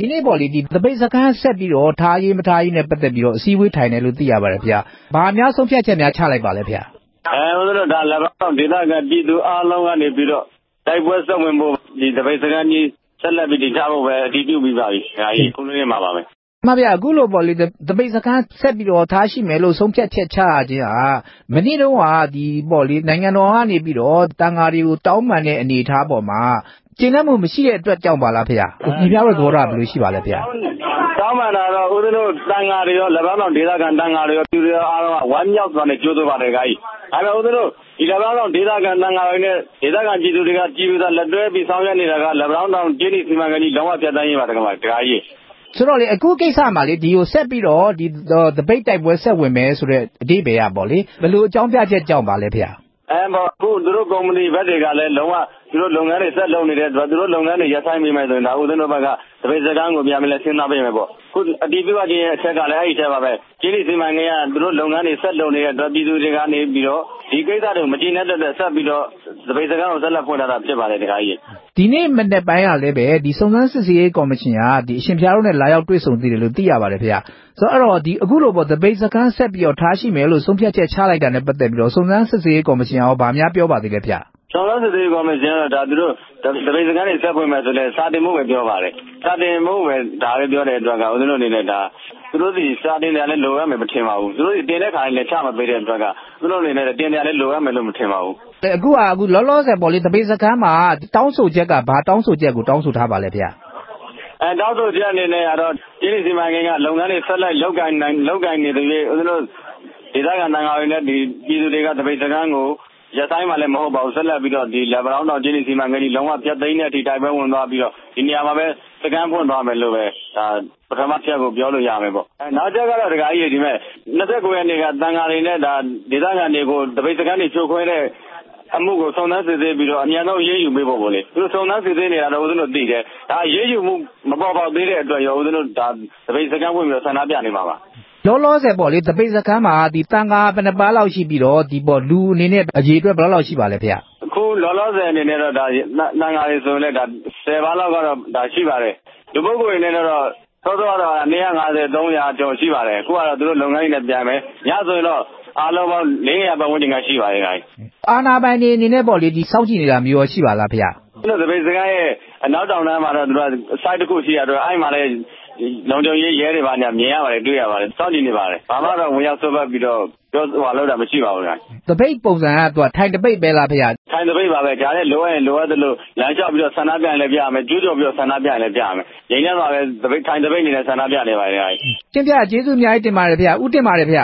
ဒီနေ့ပေါ့လေဒီတပိတ်စကန်းဆက်ပြီးတော့ထားရေးမထားရေးနဲ့ပတ်သက်ပြီးတော့အစည်းအဝေးထိုင်တယ်လို့သိရပါတယ်ဗျာ။ဘာများဆုံးဖြတ်ချက်များချလိုက်ပါလဲဗျာ။ဦးဇင်းတို့ဒါလည်းတော့ဒေသခံပြည်သူအားလုံးကနေပြီးတော့တိုက်ပွဲဆက်ဝင်ဖို့ဒီတပိတ်စကန်းကြီးဆက်လက်ပြီးတည်ထားဖို့ပဲအတည်ပြုပြီးပါပြီ။ဒါကြီးခုနေ့မှာပါပဲ။မှန်ဗျာအခုလိုပေါ့လေတပိတ်စကန်းဆက်ပြီးတော့ထားရှိမယ်လို့ဆုံးဖြတ်ချက်ချရခြင်းဟာမနေ့တုန်းကဒီပေါ့လေနိုင်ငံတော်ကနေပြီးတော့တန်ဃာတွေကိုတောင်းပန်တဲ့အနေအထားပေါ်မှာကျင့်တတ်မှုမရှိတဲ့အတွက်ကြောင့်ပါလားဖေ။ဒီပြရဲ့သဘောထားဘယ်လိုရှိပါလဲဖေ။တောင်းပန်တာတော့ဦးဇင်းတို့တန်ဃာတွေရောလက်ပံတောင်ဒေသခံတန်ဃာတွေရောပြည်သူတွေအားလုံးကဝမ်းမြောက်စွာနဲ့ကြိုးစားပါတယ်ခင်ဗျ။ဒါပေမဲ့ဦးဇင်းတို့ဒီလက်ပံတောင်ဒေသခံတန်ဃာတွေနဲ့ဒေသခံပြည်သူတွေကကြည်ပြီးသားလက်တွဲပြီးဆောင်ရွက်နေတာကလက်ပံတောင်ကျေးဇူးစီမံကိန်းကြီးလုံးဝပြတ်သားရေးပါခင်ဗျ။ဒါကြီးဆိုတော့လေအခုကိစ္စမှာလေဒီကိုဆက်ပြီးတော့ဒီတပိတ်တိုက်ပွဲဆက်ဝင်မယ်ဆိုတဲ့အဓိပ္ပာယ်ကပေါ့လေဘယ်လိုအကြောင်းပြချက်ကြောင့်ပါလဲဖေ။အခုသူတို့ကုမ္ပဏီဘက်တွေကလည်းလုံးဝသူတို့လုပ်ငန်းတွေဆက်လုပ်နေတဲ့အတွက်သူတို့လုပ်ငန်းတွေရပ်ဆိုင်းပြီးမယ်ဆိုရင်ဒါဦးဇင်းတို့ဘက်ကတပိတ်စကန်းကိုပြန်ပြီးလဲစဉ်းစားပေးမယ်ပေါ့ခုအတီးပြုတ်ခြင်းရဲ့အချက်ကလည်းအဲ့ဒီချက်ပါပဲကျေးဇူးစီမံကိန်းကသူတို့လုပ်ငန်းတွေဆက်လုပ်နေတဲ့အတွက်ပြည်သူတွေကနေပြီးတော့ဒီကိစ္စတွေကိုမကျေနပ်တဲ့ဆက်ပြီးတော့တပိတ်စကန်းကိုဆက်လက်ဖွင့်ထားတာဖြစ်ပါတယ်တခါကြီးဒီနေ့မနေ့ပိုင်းကလည်းပဲဒီစုံစမ်းစစ်ဆေးရေးကော်မရှင်ကဒီအရှင်ဖျားတို့နဲ့လာရောက်တွေ့ဆုံသေးတယ်လို့သိရပါတယ်ဖေ။ဆိုတော့အဲ့တော့ဒီအခုလိုပေါ့တပိတ်စကန်းဆက်ပြီးတော့ထားရှိမယ်လို့ဆုံးဖြတ်ချက်ချလိုက်တာနဲ့ပတ်သက်ပြီးတော့စုံစမ်းစစ်ဆေးရေးကော်မရှင်ကဘာများပြောပါသေးလဲဖေ။စုံစမ်းစစ်ဆေးရေးကော်မရှင်ကဒါသူတို့တပိတ်စကန်းတွေဆက်ဖွင့်မယ်ဆိုလဲစာတင်မှုပဲပြောပါတယ်။စာတင်မှုပဲဒါပဲပြောတဲ့အတွက်ကဦးဇင်းတို့အနေနဲ့ဒါသူတို့ဒီစာတင်တယ်လည်းလိုရမယ်မထင်ပါဘူး။သူတို့တင်တဲ့ခါလည်းချမပေးတဲ့အတွက်ကသူတို့အနေနဲ့တင်တယ်လည်းလိုရမယ်လို့မထင်ပါဘူး။အခုလောလောဆယ်ပေါ့လေတပိတ်စကန်းမှာတောင်းဆိုချက်ကဘာတောင်းဆိုချက်ကိုတောင်းဆိုထားပါလဲဖေ။တောင်းဆိုချက်အနေနဲ့ကတော့ကျေးဇူးစီမံကိန်းကလုပ်ငန်းတွေဆက်လက်လုပ်ကိုင်နေတဲ့ဦးဇင်းတို့ဒေသခံတန်ဃာတွေနဲ့ဒီပြည်သူတွေကတပိတ်စကန်းကိုရပ်ဆိုင်မှလည်းမဟုတ်ပါဘူးဆက်လက်ပြီးတော့ဒီလက်ပံတောင်ကျေးဇူးစီမံကိန်းကြီးလုံးဝပြတ်သိမ်းတဲ့အထိတိုက်ပွဲဝင်သွားပြီးတော့ဒီနေရာမှာပဲစကန်းဖွင့်သွားမယ်လို့ပဲဒါပထမချက်ကိုပြောလို့ရမယ်ပေါ့နောက်ချက်ကတော့ဒကာကြီးဒီမဲ့29ရက်နေ့ကတန်ဃာတွေနဲ့ဒါဒေသခံတွေကိုတပိတ်စကန်းတွေဖြိုခွဲတဲ့အမှုကိုစုံစမ်းစစ်ဆေးပြီးတော့အမြန်ဆုံးရေးယူပေးဖို့ပေါ့လေသူတို့စုံစမ်းစစ်ဆေးနေတာတော့ဦးဇင်းတို့သိတယ်ဒါရေးယူမှုမပေါ်ပေါက်သေးတဲ့အတွက်ရောဦးဇင်းတို့ဒါတပိတ်စကန်းဝင်ပြီးတော့ဆန္ဒပြနေမှာပါလောလောဆယ်ပေါ့လေတပိတ်စကန်းမှာဒီတန်ဃာဘယ်နှပါးလောက်ရှိပြီးတော့ဒီပေါ့လူအနေနဲ့အရေးအတွက်ဘယ်လောက်ရှိပါလဲဖေ။အခုလောလောဆယ်အနေနဲ့တော့ဒါတန်ဃာတွေဆိုရင်လည်းဒါ10ပါးလောက်ကတော့ဒါရှိပါတယ်လူပုဂ္ဂိုလ်တွေနဲ့တော့သောတော့250 300ကျော်ရှိပါတယ်အခုကတော့သူတို့လုပ်ငန်းတွေနဲ့ပြန်မယ်ညဆိုရင်တော့အားလုံးပေါင်း400ပတ်ဝန်းကျင်ကရှိပါတယ်ခင်ဗျ။အာနာပိုင်တွေအနေနဲ့ပေါ့လေဒီစောင့်ကြည့်နေတာမျိုးရှိပါလားဖေ။ကျွန်တော်တပိတ်စကန်းရဲ့အနောက်တောင်တန်းမှာတော့သူက site တစ်ခုရှိရတော့အဲ့မှာလည်းလုံခြုံရေးရဲတွေပါညာမြင်ရပါတယ်တွေ့ရပါတယ်စောင့်ကြည့်နေပါတယ်ဘာမှတော့ဝင်ရောက်ဆွဲပတ်ပြီးတော့ပြောလောက်တာမရှိပါဘူးခင်ဗျတပိတ်ပုံစံကသူကထိုင်တပိတ်ပဲလားဖေထိုင်တပိတ်ပါပဲဒါနဲ့လိုအပ်ရင်လိုအပ်သလိုလမ်းလျှောက်ပြီးတော့ဆန္ဒပြရင်လည်းပြရမယ်ကျူးကျော်ပြီးတော့ဆန္ဒပြရင်လည်းပြရမယ်ငိမ့်ထဲမှာပဲတပိတ်ထိုင်တပိတ်နေနဲ့ဆန္ဒပြနေပါတယ်ခင်ဗျကျင်းပြကျေးဇူးအများကြီးတင်ပါတယ်ဖေဦးတင်ပါတယ်ဖေ